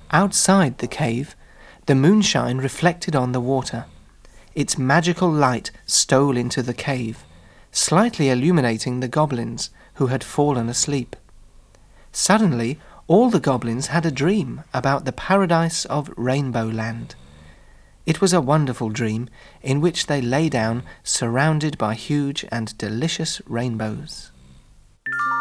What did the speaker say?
Outside the cave, the moonshine reflected on the water. Its magical light stole into the cave, slightly illuminating the goblins who had fallen asleep. Suddenly, all the goblins had a dream about the paradise of Rainbow Land. It was a wonderful dream in which they lay down surrounded by huge and delicious rainbows.